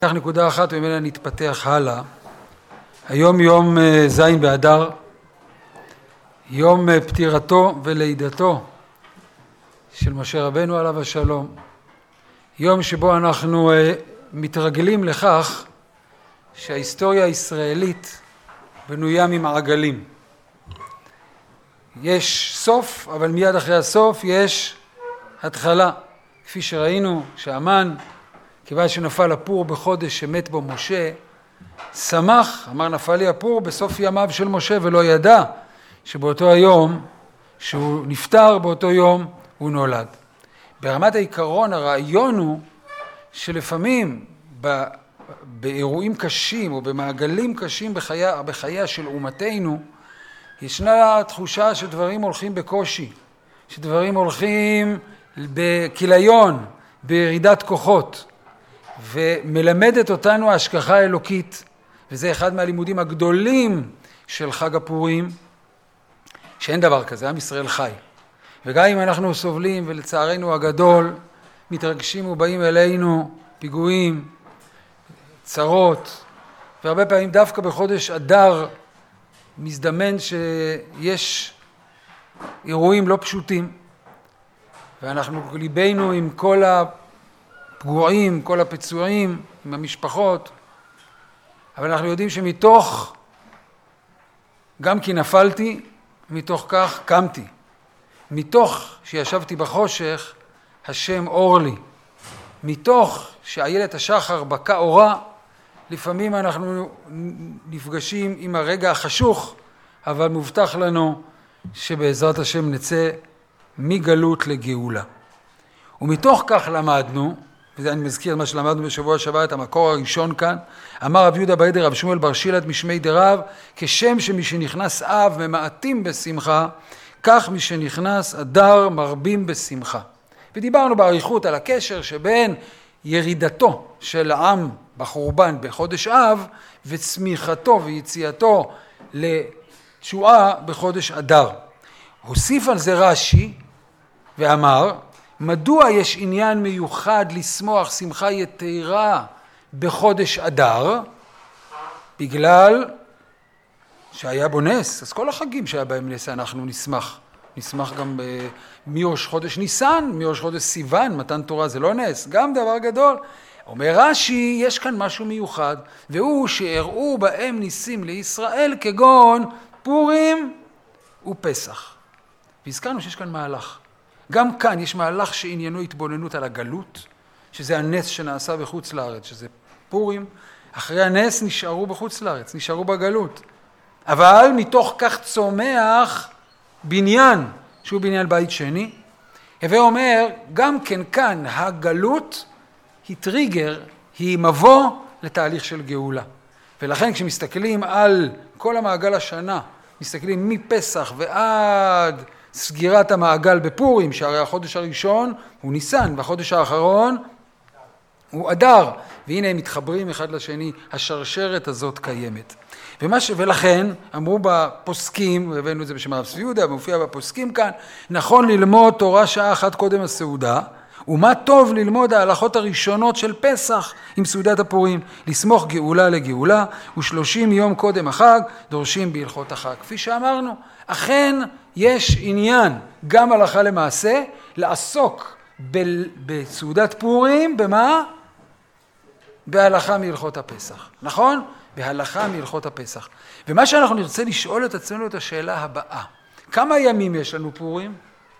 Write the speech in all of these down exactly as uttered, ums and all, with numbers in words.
כך נקודה אחת וממנה נתפתח הלאה. היום יום זין באדר, יום פטירתו ולידתו של משה רבנו עליו השלום, יום שבו אנחנו מתרגלים לכך שההיסטוריה הישראלית בנויה ממעגלים. יש סוף, אבל מיד אחרי הסוף יש התחלה. כפי שראינו שהמן, כיוון שנפל הפור בחודש שמת בו משה, שמח, אמר נפל לי הפור בסוף ימיו של משה, ולא ידע שבאותו היום שהוא נפטר, באותו יום הוא נולד. ברמת העיקרון הרעיון הוא שלפעמים ב, באירועים קשים או במעגלים קשים בחייה, בחייה של אומתנו, ישנה תחושה שדברים הולכים בקושי, שדברים הולכים בכיליון, בירידת כוחות, ומלמדת אותנו ההשגחה האלוקית, וזה אחד מהלימודים הגדולים של חג הפורים, שאין דבר כזה, עם ישראל חי. וגם אם אנחנו סובלים ולצערנו הגדול, מתרגשים ובאים אלינו פיגועים, צרות, והרבה פעמים דווקא בחודש אדר מזדמן שיש אירועים לא פשוטים, ואנחנו ליבנו עם כל הפגועים, כל הפצועים, עם המשפחות, אבל אנחנו יודעים שמתוך, גם כי נפלתי, מתוך כך קמתי. מתוך שישבתי בחושך, השם אור לי. מתוך שאיילת השחר בקע אורה, לפעמים אנחנו נפגשים עם הרגע החשוך, אבל מובטח לנו שבעזרת השם נצא מגלות לגאולה. ומתוך כך למדנו, וזה אני מזכיר מה שלמדנו בשבוע שעבר, את המקור הראשון כאן, אמר רב יהודה בריידר רב שמואל בר שילת משמי דרב, כשם שמי שנכנס אב ממעטים בשמחה, כך מי שנכנס אדר מרבים בשמחה. ודיברנו באריכות על הקשר שבין ירידתו של העם בחורבן בחודש אב, וצמיחתו ויציאתו לתשועה בחודש אדר. הוסיף על זה רש"י ואמר, מדוע יש עניין מיוחד לשמוח שמחה יתרה בחודש אדר? בגלל שהיה בו נס, אז כל החגים שהיה בהם נס אנחנו נשמח. נשמח גם מראש חודש ניסן, מראש חודש סיוון, מתן תורה זה לא נס, גם דבר גדול. אומר רש"י, יש כאן משהו מיוחד, והוא שהראו בהם ניסים לישראל כגון פורים ופסח. והזכרנו שיש כאן מהלך. גם כאן יש מהלך שעניינו התבוננות על הגלות, שזה הנס שנעשה בחוץ לארץ, שזה פורים. אחרי הנס נשארו בחוץ לארץ, נשארו בגלות. אבל מתוך כך צומח בניין, שהוא בניין בית שני. הווה אומר, גם כן כאן הגלות היא טריגר, היא מבוא לתהליך של גאולה. ולכן כשמסתכלים על כל המעגל השנה, מסתכלים מפסח ועד סגירת המעגל בפורים, שהרי החודש הראשון הוא ניסן, והחודש האחרון הוא אדר, והנה הם מתחברים אחד לשני, השרשרת הזאת קיימת. ומה ש... ולכן אמרו בפוסקים, הבאנו את זה בשם הרב צבי יהודה, מופיע בפוסקים כאן, נכון ללמוד תורה שעה אחת קודם הסעודה, ומה טוב ללמוד ההלכות הראשונות של פסח עם סעודת הפורים, לסמוך גאולה לגאולה, ושלושים יום קודם החג דורשים בהלכות החג. כפי שאמרנו, אכן יש עניין גם הלכה למעשה לעסוק ב- בסעודת פורים, במה? בהלכה מהלכות הפסח, נכון? בהלכה מהלכות הפסח. ומה שאנחנו נרצה לשאול את עצמנו את השאלה הבאה, כמה ימים יש לנו פורים?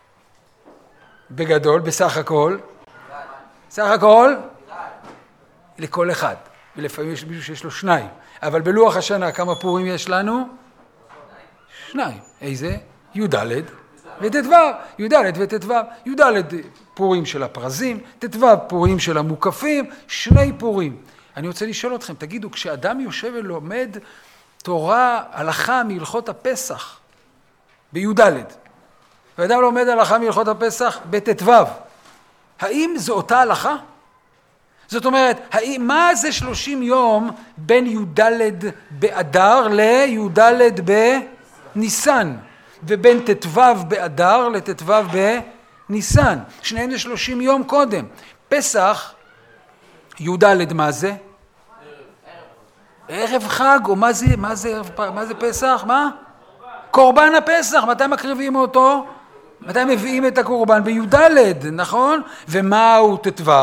בגדול, בסך הכל? סך הכל? לכל אחד. ולפעמים יש מישהו שיש לו שניים. אבל בלוח השנה כמה פורים יש לנו? שניים. איזה? י"ד וט"ו. י"ד וט"ו. י"ד פורים של הפרזים, ט"ו פורים של המוקפים, שני פורים. אני רוצה לשאול אתכם, תגידו, כשאדם יושב ולומד תורה הלכה מהלכות הפסח בי"ד, ואדם לומד הלכה מהלכות הפסח בט"ו, האם זו אותה הלכה? זאת אומרת, האם, מה זה שלושים יום בין י"ד באדר לי"ד בניסן, ובין ט"ו באדר לט"ו בניסן? שניהם זה שלושים יום קודם. פסח, י"ד מה זה? ערב חג, או מה זה, מה זה, מה זה פסח? מה? קורבן הפסח, מתי מקריבים אותו? מתי מביאים את הקורבן? בי"ד, נכון? ומה הוא ט"ו?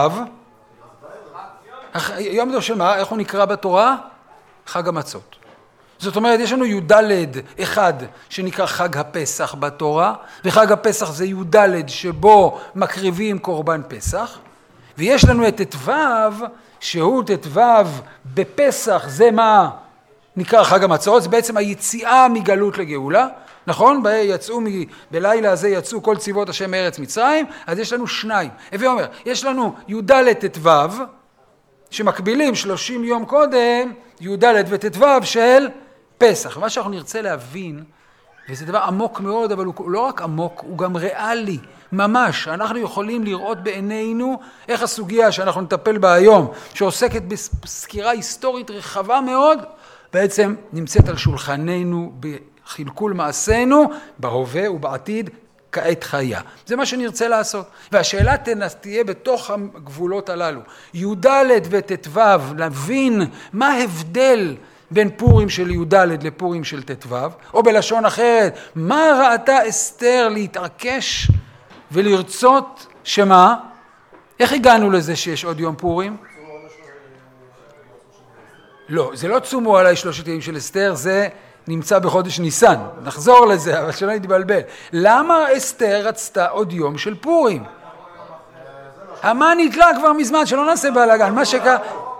יום דו של מה? איך הוא נקרא בתורה? חג המצות. זאת אומרת, יש לנו י"ד אחד שנקרא חג הפסח בתורה, וחג הפסח זה י"ד שבו מקריבים קורבן פסח, ויש לנו את ט"ו, שהוא ט"ו בפסח, זה מה נקרא חג המצות, זה בעצם היציאה מגלות לגאולה, נכון? יצאו, בלילה הזה יצאו כל צבאות השם מארץ מצרים, אז יש לנו שניים. הווה אומר, יש לנו י"ד ט"ו, שמקבילים שלושים יום קודם, י"ד וט"ו של פסח. מה שאנחנו נרצה להבין, וזה דבר עמוק מאוד, אבל הוא לא רק עמוק, הוא גם ריאלי, ממש. אנחנו יכולים לראות בעינינו איך הסוגיה שאנחנו נטפל בה היום, שעוסקת בסקירה היסטורית רחבה מאוד, בעצם נמצאת על שולחננו בחלקול מעשינו, בהווה ובעתיד, כעת חיה. זה מה שנרצה לעשות. והשאלה תהיה בתוך הגבולות הללו. י"ד וט"ו, להבין מה ההבדל בין פורים של י"ד לפורים של ט"ו, או בלשון אחרת, מה ראתה אסתר להתעקש ולרצות שמה? איך הגענו לזה שיש עוד יום פורים? לא, זה לא צומו עליי שלושת ימים של אסתר, זה נמצא בחודש ניסן. נחזור לזה, אבל שלא נתבלבל. למה אסתר רצתה עוד יום של פורים? המן נתלה כבר מזמן, שלא נעשה בלגן. מה שקרה...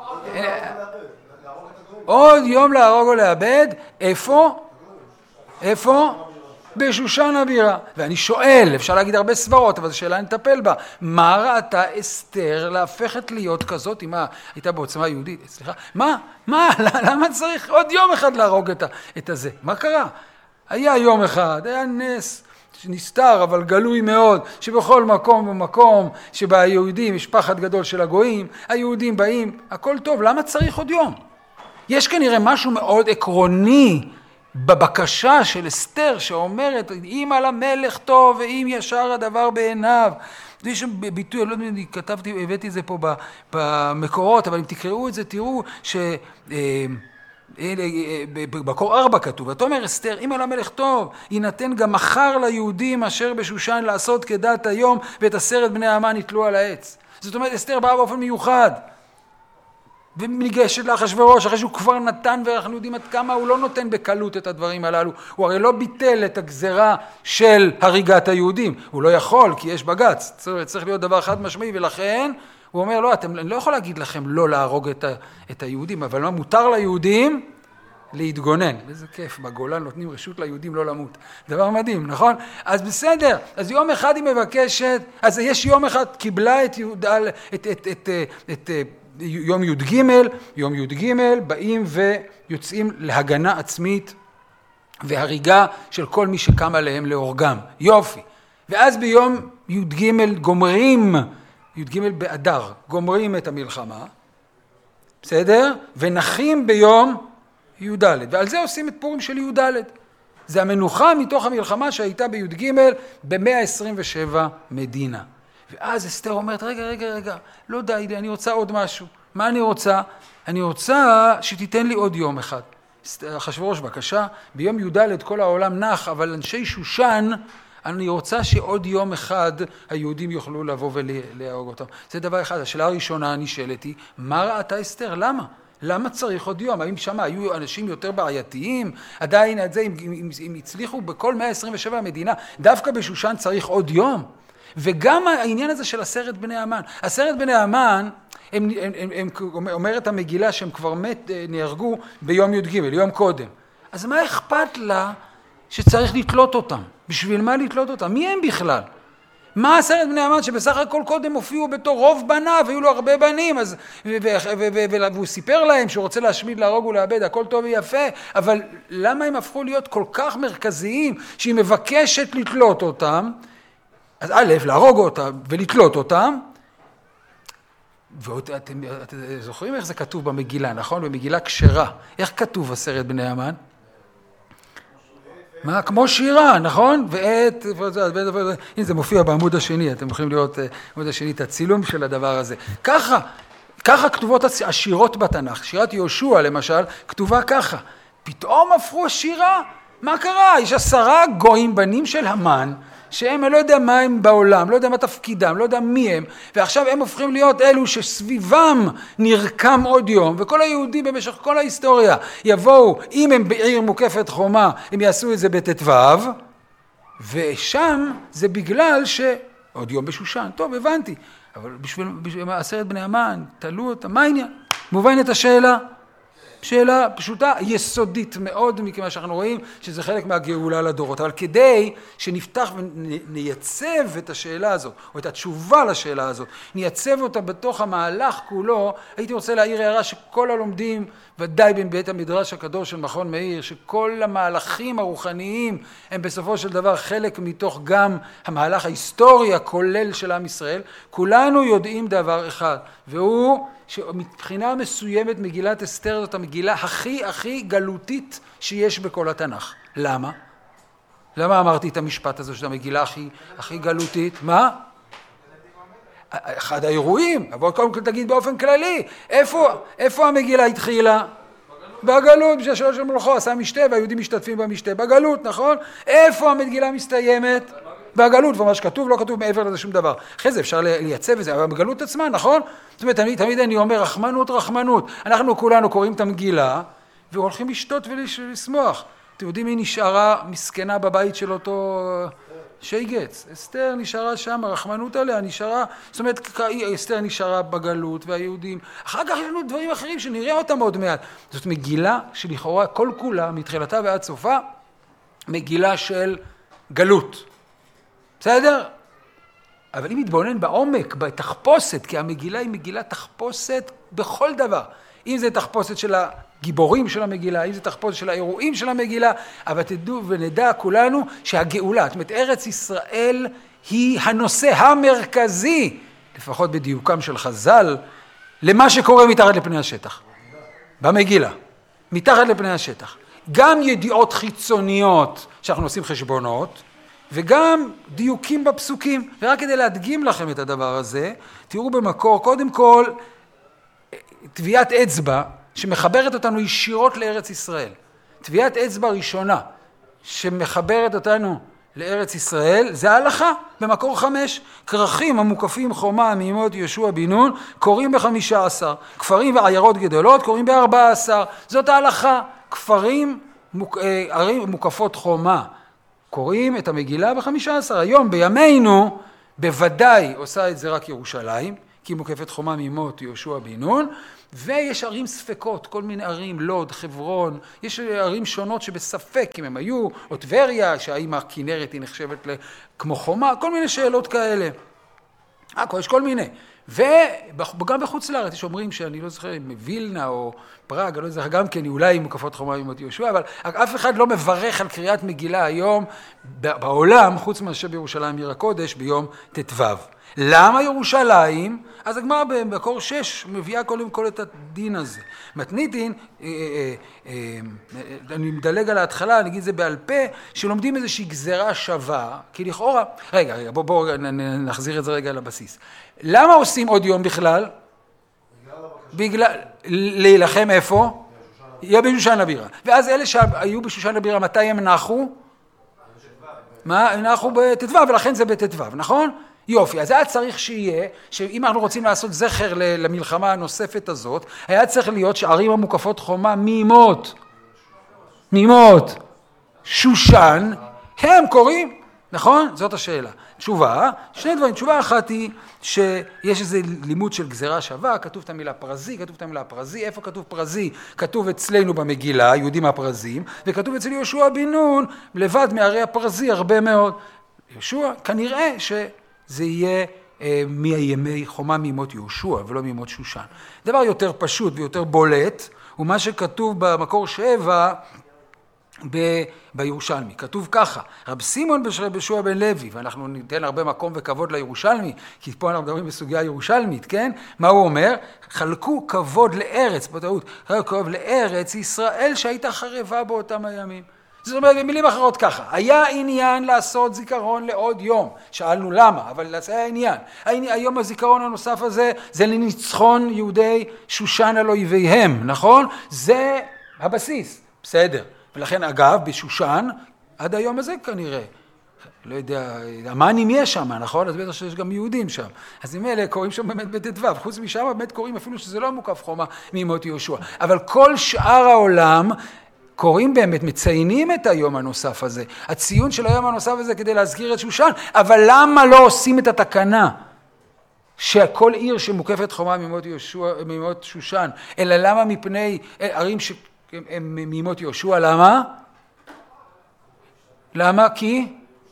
עוד יום להרוג או לאבד, איפה? איפה? בשושן הבירה. ואני שואל, אפשר להגיד הרבה סברות, אבל זו שאלה נטפל בה. מה ראתה אסתר להפכת להיות כזאת? מה, הייתה בעוצמה יהודית, סליחה. מה? מה? למה צריך עוד יום אחד להרוג את, את הזה? מה קרה? היה יום אחד, היה נס נסתר, אבל גלוי מאוד, שבכל מקום ומקום שבה היהודים, יש פחד גדול של הגויים, היהודים באים, הכל טוב, למה צריך עוד יום? יש כנראה משהו מאוד עקרוני בבקשה של אסתר שאומרת, אם על המלך טוב ואם ישר הדבר בעיניו. יש שם ביטוי, אני לא יודע, אני כתבתי, הבאתי את זה פה במקורות, אבל אם תקראו את זה, תראו ש... בקור ארבע כתוב, אתה אומר אסתר, אם על המלך טוב, יינתן גם מחר ליהודים אשר בשושן לעשות כדת היום, ואת עשרת בני המן יתלו על העץ. זאת אומרת, אסתר באה באופן מיוחד. וניגשת לאחשוורוש, אחרי שהוא כבר נתן, ואנחנו יודעים עד כמה הוא לא נותן בקלות את הדברים הללו. הוא הרי לא ביטל את הגזרה של הריגת היהודים. הוא לא יכול, כי יש בגץ. צריך, צריך להיות דבר חד משמעי, ולכן הוא אומר, לא, אתם, אני לא יכול להגיד לכם לא להרוג את, ה, את היהודים, אבל מה מותר ליהודים? להתגונן. איזה כיף, בגולן נותנים רשות ליהודים לא למות. דבר מדהים, נכון? אז בסדר, אז יום אחד היא מבקשת, אז יש יום אחד, קיבלה את יהודה, את, את, את, את, את יום י"ג, יום י"ג, באים ויוצאים להגנה עצמית והריגה של כל מי שקם עליהם להורגם. יופי. ואז ביום י"ג גומרים, י"ג באדר, גומרים את המלחמה, בסדר? ונחים ביום י"ד. ועל זה עושים את פורים של י"ד. זה המנוחה מתוך המלחמה שהייתה בי"ג ב-מאה עשרים ושבע מדינה. ואז אסתר אומרת, רגע, רגע, רגע, לא די לי, אני רוצה עוד משהו. מה אני רוצה? אני רוצה שתיתן לי עוד יום אחד. אחשוורוש, בבקשה, ביום י"ד כל העולם נח, אבל אנשי שושן, אני רוצה שעוד יום אחד היהודים יוכלו לבוא ולהרוג אותם. זה דבר אחד. השאלה הראשונה נשאלת היא, מה ראתה אסתר? למה? למה צריך עוד יום? האם שם היו אנשים יותר בעייתיים? עדיין את זה, אם, אם, אם הצליחו בכל מאה עשרים ושבע המדינה, דווקא בשושן צריך עוד יום. וגם העניין הזה של עשרת בני המן. עשרת בני המן, הם, הם, הם, הם, אומרת המגילה שהם כבר מת, נהרגו ביום י"ג, יום קודם. אז מה אכפת לה שצריך לתלות אותם? בשביל מה לתלות אותם? מי הם בכלל? מה עשרת בני המן שבסך הכל קודם הופיעו בתור רוב בניו, והיו לו הרבה בנים, אז, ו- ו- ו- ו- ו- והוא סיפר להם שהוא רוצה להשמיד, להרוג ולאבד, הכל טוב ויפה, אבל למה הם הפכו להיות כל כך מרכזיים שהיא מבקשת לתלות אותם? אז א', להרוג אותם ולתלות אותם, ואתם אתם, אתם זוכרים איך זה כתוב במגילה, נכון? במגילה כשרה. איך כתוב עשרת בני המן? מה? כמו שירה, נכון? ואת, הנה זה מופיע בעמוד השני, אתם יכולים לראות בעמוד השני את הצילום של הדבר הזה. ככה, ככה כתובות השירות בתנ"ך, שירת יהושע למשל, כתובה ככה, פתאום הפכו השירה, מה קרה? יש עשרה גויים בנים של המן, שהם לא יודע מה הם בעולם, לא יודע מה תפקידם, לא יודע מי הם, ועכשיו הם הופכים להיות אלו שסביבם נרקם עוד יום, וכל היהודים במשך כל ההיסטוריה יבואו, אם הם בעיר מוקפת חומה, הם יעשו את זה בט"ו, ושם זה בגלל שעוד יום בשושן, טוב הבנתי, אבל בשביל, בשביל עשרת בני המן, תלו אותם, מה העניין? מובנת השאלה? שאלה פשוטה, יסודית מאוד, מכיוון שאנחנו רואים שזה חלק מהגאולה לדורות, אבל כדי שנפתח ונייצב את השאלה הזאת, או את התשובה לשאלה הזאת, נייצב אותה בתוך המהלך כולו, הייתי רוצה להעיר הערה שכל הלומדים, ודאי בבית המדרש הקדוש של מכון מאיר, שכל המהלכים הרוחניים הם בסופו של דבר חלק מתוך גם המהלך ההיסטורי הכולל של עם ישראל, כולנו יודעים דבר אחד, והוא שמבחינה מסוימת מגילת אסתר זאת המגילה הכי הכי גלותית שיש בכל התנ"ך. למה? למה אמרתי את המשפט הזה שזו המגילה הכי, הכי גלותית? מה? אחד האירועים, אבל קודם כל תגיד באופן כללי, איפה, איפה המגילה התחילה? בגלות, בשביל שלוש המלכות עשה משתה והיהודים משתתפים במשתה, בגלות, נכון? איפה המגילה מסתיימת? בגלות, ומה שכתוב, לא כתוב מעבר לזה שום דבר. אחרי זה אפשר לייצב את זה, אבל בגלות עצמה, נכון? זאת אומרת, תמיד, תמיד אני אומר, רחמנות, רחמנות. אנחנו כולנו קוראים את המגילה, והולכים לשתות ולשמוח. אתם יודעים מי נשארה מסכנה בבית של אותו שייגץ? אסתר נשארה שם, הרחמנות עליה נשארה, זאת אומרת, אסתר נשארה בגלות, והיהודים, אחר כך יש לנו דברים אחרים שנראה אותם עוד מעט. זאת מגילה שלכאורה כל כולה, מתחילתה ועד סופה, מגילה של גלות. בסדר? אבל אם מתבונן בעומק, בתחפושת, כי המגילה היא מגילה תחפושת בכל דבר. אם זה תחפושת של הגיבורים של המגילה, אם זה תחפושת של האירועים של המגילה, אבל תדעו ונדע כולנו שהגאולה, זאת אומרת, ארץ ישראל היא הנושא המרכזי, לפחות בדיוקם של חז"ל, למה שקורה מתחת לפני השטח. במגילה. מתחת לפני השטח. גם ידיעות חיצוניות שאנחנו עושים חשבונות, וגם דיוקים בפסוקים. ורק כדי להדגים לכם את הדבר הזה, תראו במקור, קודם כל, טביעת אצבע שמחברת אותנו ישירות לארץ ישראל. טביעת אצבע ראשונה שמחברת אותנו לארץ ישראל, זה ההלכה במקור חמש. כרכים המוקפים חומה מימות יהושע בן נון קוראים בחמישה עשר. כפרים ועיירות גדולות קוראים בארבע עשר. זאת ההלכה. כפרים, מוק, ערים מוקפות חומה. קוראים את המגילה בחמישה עשר. היום בימינו בוודאי עושה את זה רק ירושלים, כי היא מוקפת חומה מימות יהושע בן נון, ויש ערים ספקות, כל מיני ערים, לוד, חברון, יש ערים שונות שבספק אם הם היו, או טבריה, שהאם הכנרת היא נחשבת כמו חומה, כל מיני שאלות כאלה. אה, יש כל מיני. וגם בחוץ לארץ, יש אומרים שאני לא זוכר, מווילנה או פראג, אני לא זוכר, גם כן, אולי מוקפות חומה מימות יהושע, אבל אף אחד לא מברך על קריאת מגילה היום בעולם, חוץ מאשר בירושלים עיר הקודש, ביום ט"ו. למה ירושלים? אז הגמרא במקור שש מביאה קודם כל את הדין הזה. מתניתין, אה, אה, אה, אני מדלג על ההתחלה, אני אגיד זה בעל פה, שלומדים איזושהי גזרה שווה, כי לכאורה, רגע, רגע, בואו בוא, נחזיר את זה רגע לבסיס. למה עושים עוד יום בכלל? בגלל, להילחם איפה? יהיה בשושן הבירה. ואז אלה שהיו בשושן הבירה, מתי הם נחו? מה? הם נחו בט"ו, ולכן זה בט"ו, נכון? יופי, אז היה צריך שיהיה, שאם אנחנו רוצים לעשות זכר למלחמה הנוספת הזאת, היה צריך להיות שערים המוקפות חומה מימות, מימות, שושן, הם קוראים, נכון? זאת השאלה. תשובה, שני דברים, תשובה אחת היא שיש איזה לימוד של גזרה שווה, כתוב את המילה פרזי, כתוב את המילה פרזי, איפה כתוב פרזי? כתוב אצלנו במגילה, יהודים הפרזים, וכתוב אצל יהושע בן נון, לבד מערי הפרזי הרבה מאוד. יהושע, כנראה ש... זה יהיה אה, מימי חומה מימות יהושע ולא מימות שושן. דבר יותר פשוט ויותר בולט הוא מה שכתוב במקור שבע ב- בירושלמי. כתוב ככה, רב סימון ברבי יהושע בן לוי, ואנחנו ניתן הרבה מקום וכבוד לירושלמי, כי פה אנחנו מדברים בסוגיה ירושלמית, כן? מה הוא אומר? חלקו כבוד לארץ, בטעות, חלקו כבוד לארץ ישראל שהייתה חרבה באותם הימים. זאת אומרת, במילים אחרות ככה, היה עניין לעשות זיכרון לעוד יום. שאלנו למה, אבל זה היה עניין. היום הזיכרון הנוסף הזה, זה לניצחון יהודי שושן על אויביהם, נכון? זה הבסיס, בסדר. ולכן, אגב, בשושן, עד היום הזה כנראה, לא יודע, המאנים יש שם, נכון? אז בטח שיש גם יהודים שם. אז אם אלה קוראים שם באמת בט"ו, חוץ משם באמת קוראים אפילו שזה לא מוקף חומה מימות יהושע. אבל כל שאר העולם קוראים באמת, מציינים את היום הנוסף הזה. הציון של היום הנוסף הזה כדי להזכיר את שושן, אבל למה לא עושים את התקנה? שכל עיר שמוקפת חומה מימות יהושע, מימות שושן, אלא למה מפני ערים שהם מימות יהושע, למה? למה? כי?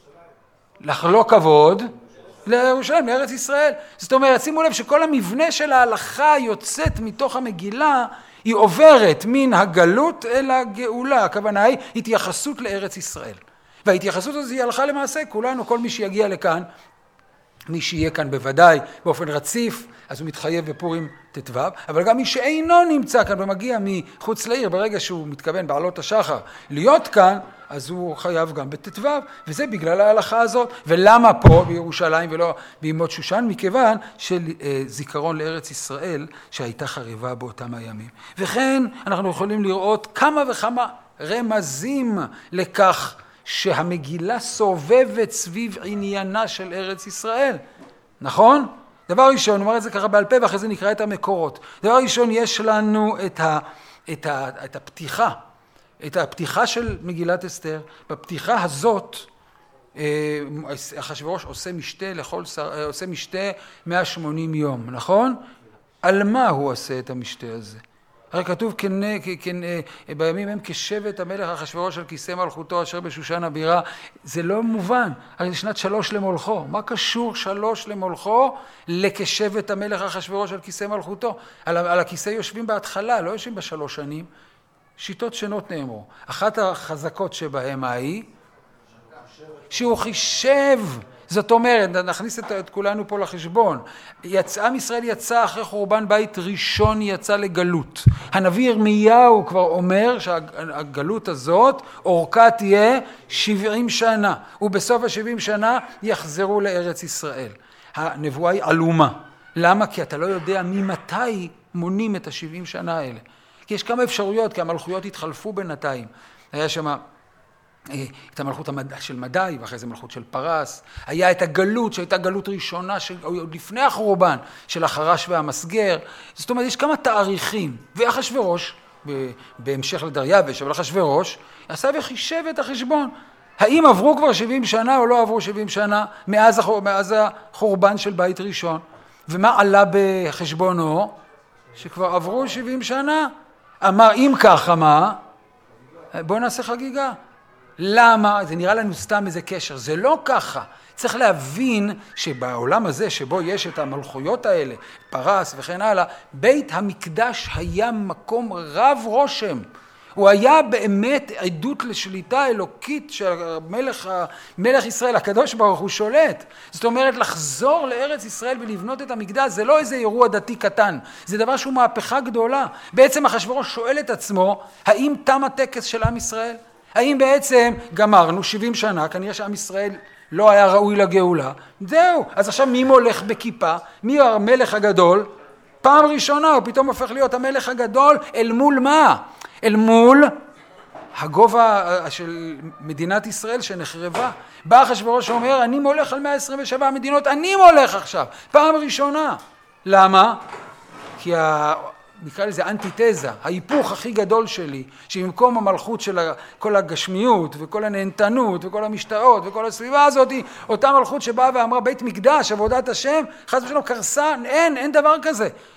לחלוק כבוד לירושלים, לארץ ישראל. זאת אומרת, שימו לב שכל המבנה של ההלכה יוצאת מתוך המגילה, היא עוברת מן הגלות אל הגאולה. הכוונה היא התייחסות לארץ ישראל. וההתייחסות הזו היא הלכה למעשה, כולנו, כל מי שיגיע לכאן, מי שיהיה כאן בוודאי באופן רציף, אז הוא מתחייב בפורים ט"ו, אבל גם מי שאינו נמצא כאן ומגיע מחוץ לעיר, ברגע שהוא מתכוון בעלות השחר להיות כאן, אז הוא חייב גם בט"ו, וזה בגלל ההלכה הזאת. ולמה פה בירושלים ולא בימות שושן? מכיוון של זיכרון לארץ ישראל שהייתה חריבה באותם הימים. וכן אנחנו יכולים לראות כמה וכמה רמזים לכך שהמגילה סובבת סביב עניינה של ארץ ישראל. נכון? דבר ראשון, נאמר את זה ככה בעל פה ואחרי זה נקרא את המקורות. דבר ראשון, יש לנו את, ה, את, ה, את הפתיחה. את הפתיחה של מגילת אסתר. בפתיחה הזאת, אחשוורוש עושה משתה לכל שר, עושה משתה מאה ושמונים יום, נכון? על מה הוא עושה את המשתה הזה? הרי כתוב כן, כן, בימים הם כשבט המלך אחשוורוש על כיסא מלכותו אשר בשושן הבירה. זה לא מובן. הרי זה שנת שלוש למולכו. מה קשור שלוש למולכו לכשבט המלך אחשוורוש על כיסא מלכותו? על, על הכיסא יושבים בהתחלה, לא יושבים בשלוש שנים. שיטות שונות נאמרו. אחת החזקות שבהם היא, שהוא חישב, זאת אומרת, נכניס את, את כולנו פה לחשבון, יצא, עם ישראל יצא אחרי חורבן בית ראשון, יצא לגלות. הנביא ירמיהו כבר אומר שהגלות הזאת, אורכה תהיה שבעים שנה, ובסוף השבעים שנה יחזרו לארץ ישראל. הנבואה היא עלומה. למה? כי אתה לא יודע ממתי מונים את השבעים שנה האלה. כי יש כמה אפשרויות, כי המלכויות התחלפו בינתיים. היה שם את המלכות של מדי, ואחרי זה מלכות של פרס. היה את הגלות, שהייתה גלות ראשונה, עוד לפני החורבן, של החרש והמסגר. זאת אומרת, יש כמה תאריכים. ואחשוורוש, בהמשך לדריווש, אבל אחשוורוש, עשה וחישב את החשבון. האם עברו כבר שבעים שנה או לא עברו שבעים שנה מאז, מאז החורבן של בית ראשון? ומה עלה בחשבונו? שכבר עברו שבעים שנה. אמר, אם ככה מה? בואו נעשה חגיגה. למה? זה נראה לנו סתם איזה קשר. זה לא ככה. צריך להבין שבעולם הזה שבו יש את המלכויות האלה, פרס וכן הלאה, בית המקדש היה מקום רב רושם. הוא היה באמת עדות לשליטה אלוקית של מלך, מלך ישראל, הקדוש ברוך הוא שולט. זאת אומרת, לחזור לארץ ישראל ולבנות את המקדש, זה לא איזה אירוע דתי קטן, זה דבר שהוא מהפכה גדולה. בעצם אחשוורוש שואל את עצמו, האם תם הטקס של עם ישראל? האם בעצם גמרנו שבעים שנה, כנראה שעם ישראל לא היה ראוי לגאולה, זהו, אז עכשיו מי מולך בכיפה? מי המלך הגדול? פעם ראשונה הוא פתאום הופך להיות המלך הגדול, אל מול מה? אל מול הגובה של מדינת ישראל שנחרבה. בא אחשוורוש אומר, אני מולך על מאה עשרים ושבע מדינות, אני מולך עכשיו, פעם ראשונה. למה? כי ה... נקרא לזה אנטיתזה, ההיפוך הכי גדול שלי, שבמקום המלכות של כל הגשמיות וכל הנהנתנות וכל המשתאות וכל הסביבה הזאת, אותה מלכות שבאה ואמרה בית מקדש, עבודת השם, חס ושלום קרסה, אין, אין דבר כזה.